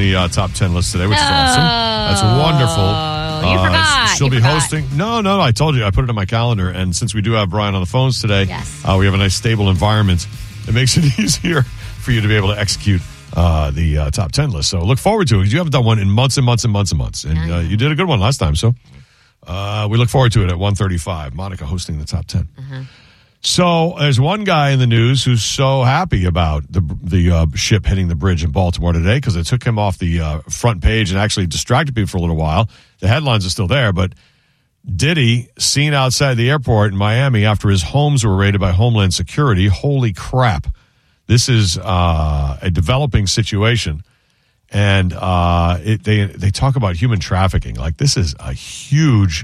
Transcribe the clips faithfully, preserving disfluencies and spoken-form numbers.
the uh, top ten list today, which no. is awesome. That's wonderful. You uh, forgot. She'll you be forgot. hosting. No, no, no. I told you. I put it in my calendar. And since we do have Brian on the phones today, yes. uh, we have a nice stable environment. It makes it easier for you to be able to execute uh, the uh, top ten list. So look forward to it because you haven't done one in months and months and months and months. And uh, you did a good one last time. So uh, we look forward to it at one thirty-five. Monica hosting the top ten. Uh-huh. So there's one guy in the news who's so happy about the the uh, ship hitting the bridge in Baltimore today because it took him off the uh, front page and actually distracted people for a little while. The headlines are still there, but Diddy seen outside the airport in Miami after his homes were raided by Homeland Security. Holy crap. This is uh, a developing situation. And uh, it, they they talk about human trafficking. Like, this is a huge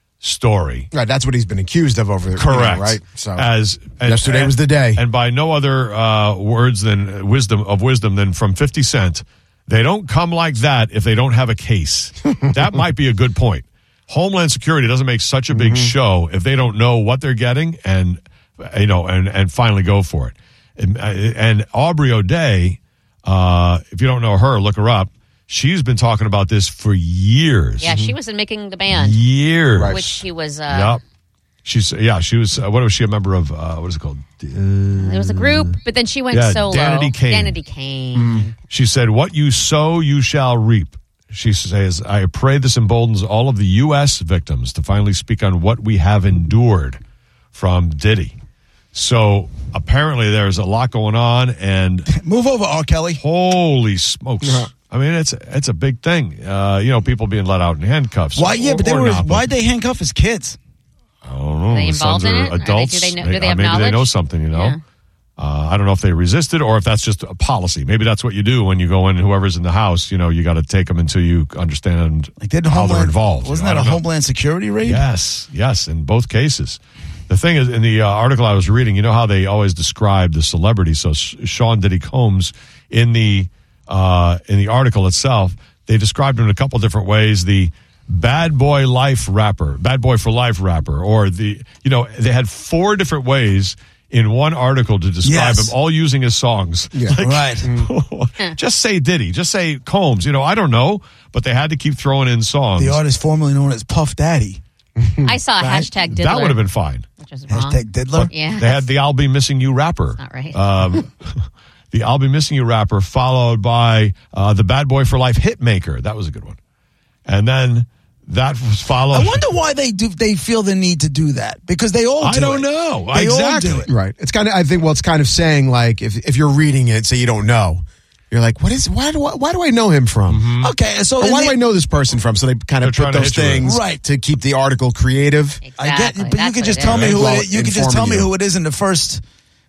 story. Right, that's what he's been accused of over there. Correct. You know, right? So As and, yesterday and, was the day. And by no other uh, words than wisdom of wisdom than from fifty Cent, they don't come like that if they don't have a case. That might be a good point. Homeland Security doesn't make such a big mm-hmm. show if they don't know what they're getting and you know and, and finally go for it. And, and Aubrey O'Day, uh, if you don't know her, look her up. She's been talking about this for years. Yeah, mm-hmm. she was in Making the Band. Years. Which she was... Uh, yep. She's, yeah, she was, uh, what was she a member of, uh, what is it called? Uh, it was a group, but then she went yeah, solo. Danity Kane. Danity Kane. Mm. She said, what you sow, you shall reap. She says, I pray this emboldens all of the U S victims to finally speak on what we have endured from Diddy. So apparently there's a lot going on, and move over, R. Kelly. Holy smokes! Uh-huh. I mean, it's it's a big thing. Uh, you know, people being let out in handcuffs. Why? Yeah, or, but they were. Not, why'd they handcuff his kids? I don't know. Are they involved in it? Adults. They, do they know? Do they have maybe knowledge? they know something. You know. Yeah. Uh, I don't know if they resisted or if that's just a policy. Maybe that's what you do when you go in. Whoever's in the house, you know, you got to take them until you understand like did how Homeland, they're involved. Wasn't you know? that a Homeland Security raid? Yes, yes, in both cases. The thing is, in the uh, article I was reading, you know how they always describe the celebrity. So Sean Diddy Combs, in the uh, in the article itself, they described him in a couple different ways. The bad boy life rapper, bad boy for life rapper, or the, you know, they had four different ways in one article to describe yes. him, all using his songs. Yeah, like, right. Mm. Just say Diddy, just say Combs. You know, I don't know, but they had to keep throwing in songs. The artist formerly known as Puff Daddy. I saw a right? hashtag Diddler. That would have been fine. Which is wrong. Hashtag Diddler? Yeah. They had the I'll Be Missing You rapper. Not right. Um, the I'll Be Missing You rapper, followed by uh, the Bad Boy for Life Hitmaker. That was a good one. And then that was followed. I wonder why they do. They feel the need to do that because they all. Do I don't it. know. They exactly. all do it. Right. It's kind of. I think. Well, it's kind of saying like if if you're reading it, say you don't know, you're like, what is? Why do I? Why do I know him from? Mm-hmm. Okay, so or why they, do I know this person from? So they kind of They're put trying to those hit you with it. things Right. to keep the article creative. Exactly. I get, but That's you can what just it tell is. me who. Well, It, you can just tell informing me you. who it is in the first.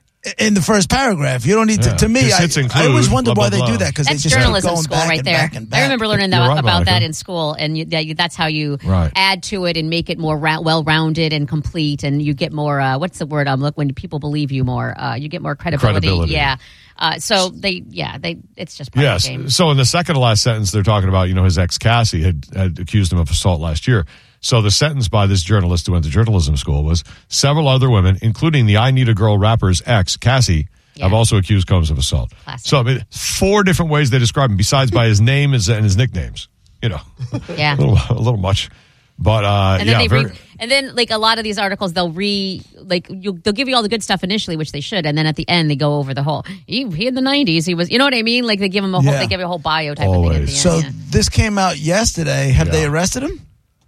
In the first paragraph, you don't need to. Yeah. To me, Just I, hits I include, always wonder blah, why blah, they blah. do that because they That's just keep journalism going school back right and there. back and back. I remember learning You're that, right, about Monica. that in school, and you, that, that's how you Right. add to it and make it more ra- well-rounded and complete, and you get more. Uh, what's the word? Um, look, when people believe you more, uh, you get more credibility. Credibility. Yeah. Uh, so they, yeah, they. It's just part Yes. of the game. So in the second to last sentence, they're talking about, you know, his ex Cassie had, had accused him of assault last year. So the sentence by this journalist who went to journalism school was several other women, including the I Need a Girl rapper's ex, Cassie, Yeah. have also accused Combs of assault. Classic. So I mean, four different ways they describe him besides by his name and his nicknames. You know, Yeah. a, little, a little much. But uh, And then yeah, they very, re- and then like a lot of these articles, they'll re like you, they'll give you all the good stuff initially, which they should, and then at the end they go over the whole. He, he in the nineties, he was, you know what I mean? Like they give him a whole, Yeah. they give you a whole bio type of thing at the end. Always. So yeah. this came out yesterday. Have Yeah. they arrested him?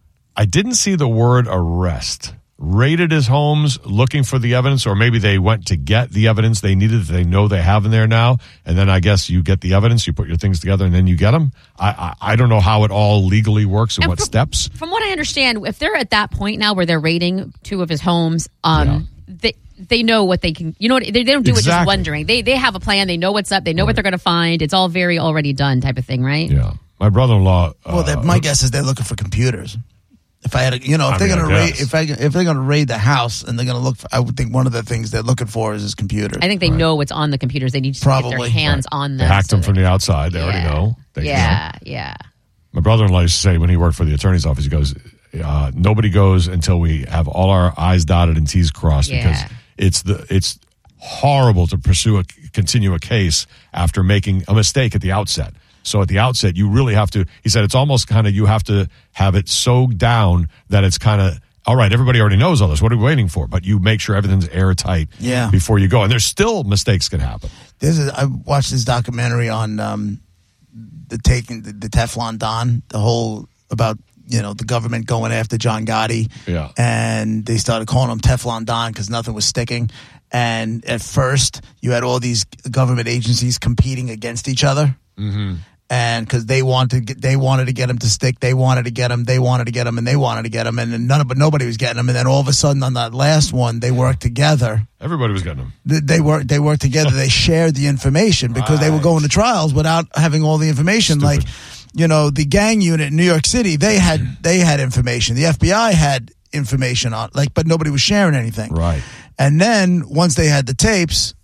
I didn't see the word arrest. Raided his homes looking for the evidence, or maybe they went to get the evidence they needed that they know they have in there now, and then I guess you get the evidence, you put your things together, and then you get them. I I, I don't know how it all legally works and, And what from, steps. From what I understand, if they're at that point now where they're raiding two of his homes, um, they they know what they can. You know what? They, they don't do it just Exactly. wondering. They they have a plan. They know what's up. They know what they're going to find. It's all very already done type of thing, right? Yeah, my brother-in-law. Well, uh, they- my guess is they're looking for computers. If I had, a, you know, if I they're mean, gonna I raid, guess. if I if they're gonna raid the house and they're gonna look for, I would think one of the things they're looking for is his computers. I think they know what's on the computers. They need to get Probably. their hands on They them. hacked so them from that- the outside. They Yeah. already know. They yeah, know. yeah. My brother-in-law used to say when he worked for the attorney's office, he goes, uh, "Nobody goes until we have all our I's dotted and T's crossed," Yeah. because it's the it's horrible to pursue a continue a case after making a mistake at the outset. So at the outset, you really have to, he said, it's almost kind of, you have to have it so down that it's kind of, all right, everybody already knows all this. What are we waiting for? But you make sure everything's airtight Yeah. before you go. And there's still mistakes can happen. There's a, I watched this documentary on um, the taking the, the Teflon Don, the whole about you know the government going after John Gotti, Yeah. and they started calling him Teflon Don because nothing was sticking. And at first, you had all these government agencies competing against each other, mm-hmm. and because they wanted to get, they wanted to get him to stick, they wanted to get him, they wanted to get him, and they wanted to get him, and then none of but nobody was getting him. And then all of a sudden, on that last one, they worked together. Everybody was getting them. They, they worked. They worked together. They shared the information because they were going to trials without having all the information. Stupid. Like, you know, the gang unit in New York City, they had they had information. The F B I had information on, like, but nobody was sharing anything. Right. And then once they had the tapes,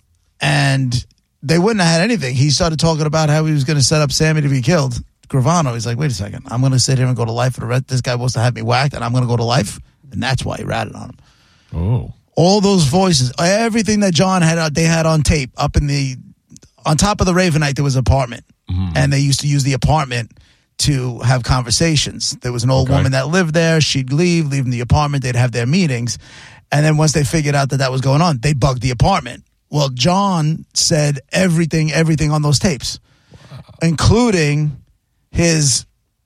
and they wouldn't have had anything, he started talking about how he was going to set up Sammy to be killed. Gravano, he's like, wait a second, I'm going to sit here and go to life for the rest. This guy wants to have me whacked, and I'm going to go to life, and that's why he ratted on him. Oh. All those voices, everything that John had, they had on tape up in the, on top of the Ravenite, there was an apartment. Mm-hmm. And they used to use the apartment to have conversations. There was an old Okay. woman that lived there. She'd leave, leave in the apartment. They'd have their meetings. And then once they figured out that that was going on, they bugged the apartment. Well, John said everything, everything on those tapes, wow. including his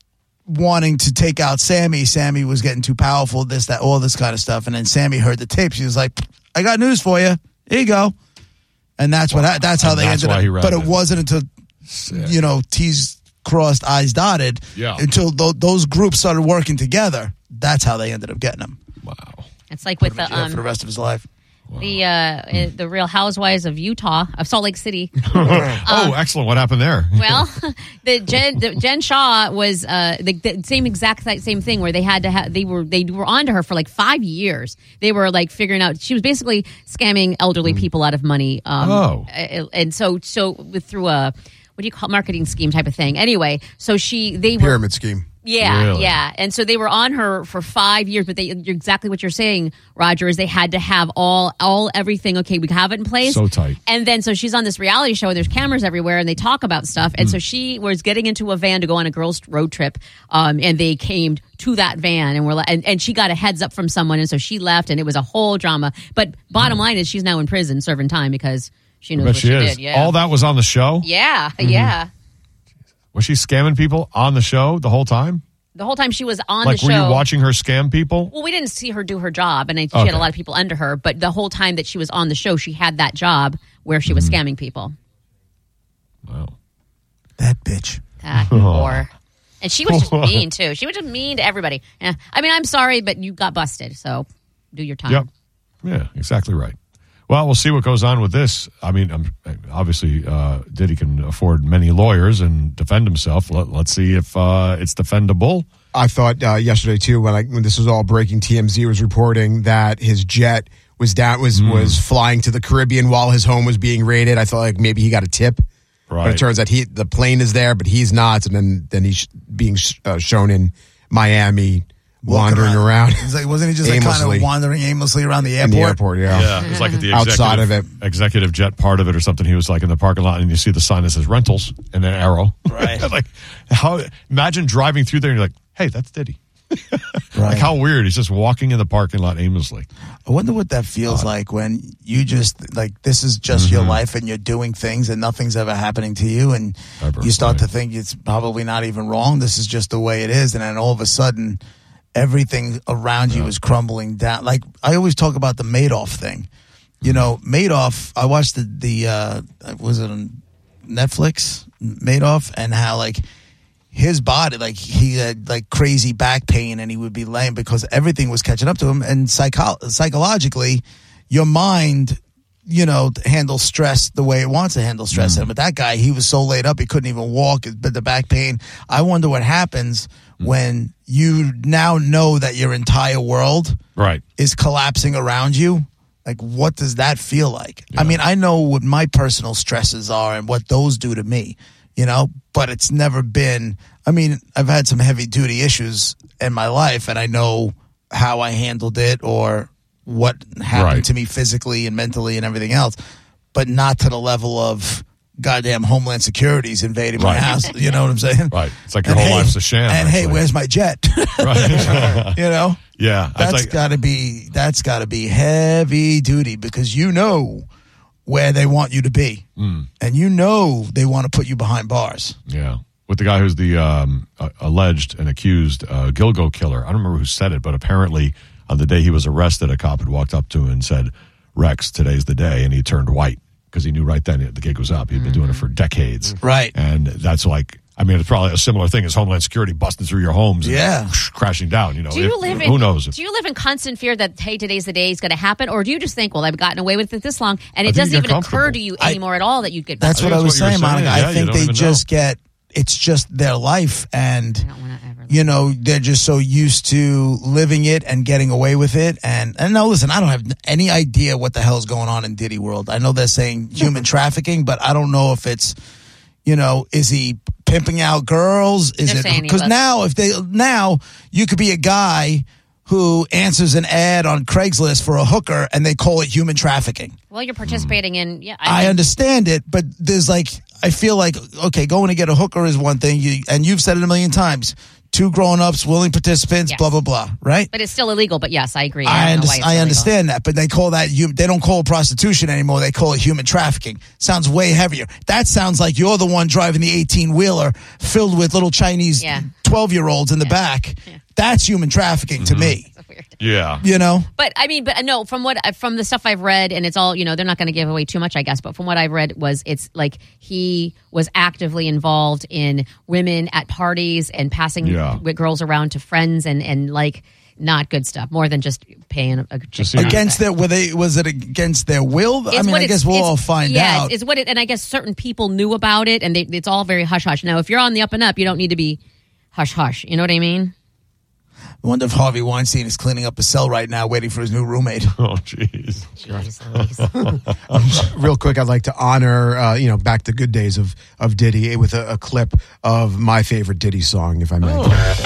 wanting to take out Sammy. Sammy was getting too powerful, this, that, all this kind of stuff. And then Sammy heard the tapes. He was like, I got news for you. Here you go. And that's what. I, that's how And they that's ended why up. he But it ratted. wasn't until, Sick. you know, T's crossed, I's dotted, Yeah. until th- those groups started working together. That's how they ended up getting him. Wow. It's like with Put him in the jail um, for the rest of his life. the uh, the Real Housewives of Utah, of Salt Lake City. oh, excellent. What happened there? Well, the Jen, the Jen Shaw was uh, the, the same exact same thing where they had to have they were they were on to her for like five years. They were like figuring out she was basically scamming elderly people out of money. Um, Oh. and and so so with through a what do you call marketing scheme type of thing. Anyway, so she they were Pyramid scheme. Yeah, Really? yeah. And so they were on her for five years, but they you're exactly what you're saying, Roger, is they had to have all all everything. Okay, we have it in place. So tight. And then so she's on this reality show and there's cameras everywhere and they talk about stuff. And Mm. so she was getting into a van to go on a girls' road trip. Um, and they came to that van and were like, and, and she got a heads up from someone, and so she left, and it was a whole drama. But bottom line is she's now in prison serving time because she knows I bet what she she is. did. Yeah. All that was on the show? Yeah, Mm-hmm. yeah. Was she scamming people on the show the whole time? The whole time she was on Like, the were show. you watching her scam people? Well, we didn't see her do her job, and I, she Okay. had a lot of people under her. But the whole time that she was on the show, she had that job where she was Mm-hmm. scamming people. Wow. That bitch. Ah, or, and she was just mean too. She was just mean to everybody. Yeah. I mean, I'm sorry, but you got busted, so do your time. Yep. Yeah, exactly right. Well, we'll see what goes on with this. I mean, um, obviously, uh, Diddy can afford many lawyers and defend himself. Let, let's see if uh, it's defendable. I thought uh, yesterday too, when I, when this was all breaking, T M Z was reporting that his jet was down was Mm. was flying to the Caribbean while his home was being raided. I thought like maybe he got a tip, but Right. it turns out he the plane is there, but he's not, and then then he's being sh- uh, shown in Miami wandering around. He's like, wasn't he just like kind Aimlessly. of wandering aimlessly around the in airport? the airport. Yeah, Yeah, it's like at the executive, Outside of it. executive jet part of it or something. He was like in the parking lot, and you see the sign that says rentals and an arrow. Right. like, how? Imagine driving through there, and you're like, "Hey, that's Diddy." Right. Like, how weird! He's just walking in the parking lot aimlessly. I wonder what that feels like when you just like this is just Mm-hmm. your life and you're doing things and nothing's ever happening to you, and Ever, you start right. to think it's probably not even wrong. This is just the way it is, and then all of a sudden, everything around you is crumbling down. Like I always talk about the Madoff thing. You know, Madoff. I watched the the uh, was it on Netflix? Madoff, and how like his body, like he had like crazy back pain, and he would be laying because everything was catching up to him. And psycho- psychologically, your mind, you know, handles stress the way it wants to handle stress. And but that guy, he was so laid up he couldn't even walk. But the back pain. I wonder what happens when you now know that your entire world Right. is collapsing around you. Like, what does that feel like? I mean, I know what my personal stresses are and what those do to me, you know, but it's never been, I mean, I've had some heavy duty issues in my life, and I know how I handled it or what happened Right. to me physically and mentally and everything else, but not to the level of goddamn Homeland Security's invading my Right. house. You know what I'm saying? Right. It's like your And whole hey- life's a sham. And hey, actually. where's my jet? Right. You know, Yeah. It's that's like, got to be that's got to be heavy duty because you know where they want you to be, Mm. and you know they want to put you behind bars. yeah. With the guy who's the um, uh, alleged and accused uh, Gilgo killer. I don't remember who said it, but apparently on the day he was arrested, a cop had walked up to him and said, Rex, today's the day. And he turned white because he knew right then the gig was up. He'd been doing it for decades. Right. And that's like, I mean, it's probably a similar thing as Homeland Security busting through your homes and Yeah. crashing down. You know, Do you If- live in? who knows? Do you live in constant fear that hey, today's the day is going to happen, or do you just think, well, I've gotten away with it this long, and I it think doesn't you even get occur to comfortable. you I- anymore at all that you'd get? That's I what think I that's was what you were saying, Monica. saying. Yeah, I you think don't they even just get it's just their life, and I don't want to ever. you know they're just so used to living it and getting away with it. And and now listen, I don't have any idea what the hell's going on in Diddy world. I know they're saying human trafficking, but I don't know if it's you know is he pimping out girls? Is They're it saying he because was. now if they now you could be a guy who answers an ad on Craigslist for a hooker and they call it human trafficking. Well, you're participating in. Yeah, I mean, understand it, but there's like I feel like okay, going to get a hooker is one thing, you, and you've said it a million times. Two grown-ups, willing participants, Yes. blah blah blah. Right? But it's still illegal. But yes, I agree. I, don't know under- why it's I illegal. understand that, but they call that hum- they don't call it prostitution anymore. They call it human trafficking. Sounds way heavier. That sounds like you're the one driving the eighteen wheeler filled with little Chinese Yeah. twelve year olds in the back. Yeah. That's human trafficking to me. That's weird. Yeah. You know. But I mean, but no, from what from the stuff I've read, and it's all you know, they're not going to give away too much, I guess. But from what I've read, was it's like he was actively involved in women at parties and passing Yeah. with girls around to friends, and and like not good stuff. More than just paying a, a Just chick Yeah. Against their were they was it against their will? I It's mean, what I it's- guess we'll it's- all find yeah, out. It's, it's what it, and I guess certain people knew about it, and they, it's all very hush hush. Now, if you're on the up and up, you don't need to be hush hush. You know what I mean? I wonder if Harvey Weinstein is cleaning up a cell right now, waiting for his new roommate. Oh, jeez. Real quick, I'd like to honor, uh, you know, back the good days of, of Diddy with a, a clip of my favorite Diddy song, if I may.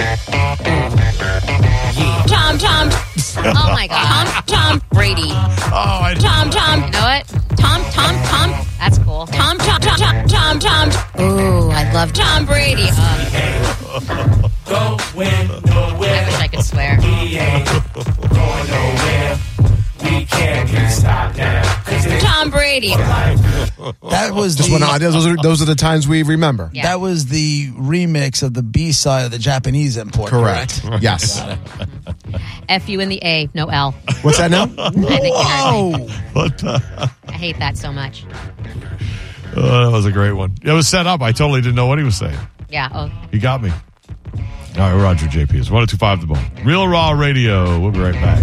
Tom Tom. Oh my God, Tom Tom Brady. Oh, I Tom Tom. You know what? Tom Tom Tom. That's cool. Tom Tom Tom Tom Tom Tom. Ooh, I love Tom Brady. Uh, Going nowhere. I wish I could swear. We ain't going nowhere. We can't get stopped now. 'Cause it's Tom Brady. That was Just the, went on. Those are, those are the times we remember. Yeah. that was the remix of the B side of the Japanese import. Correct. Yes. F U in the A, no L. What's that now? I think you heard me. Oh, What the? I hate that so much. Oh, that was a great one. It was set up. I totally didn't know what he was saying. Yeah. Oh. He got me. All right, Roger J P is one oh two point five The Bone. Real Raw Radio. We'll be right back.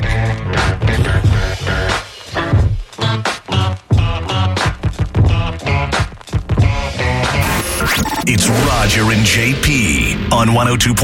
It's Roger and J P on one oh two point five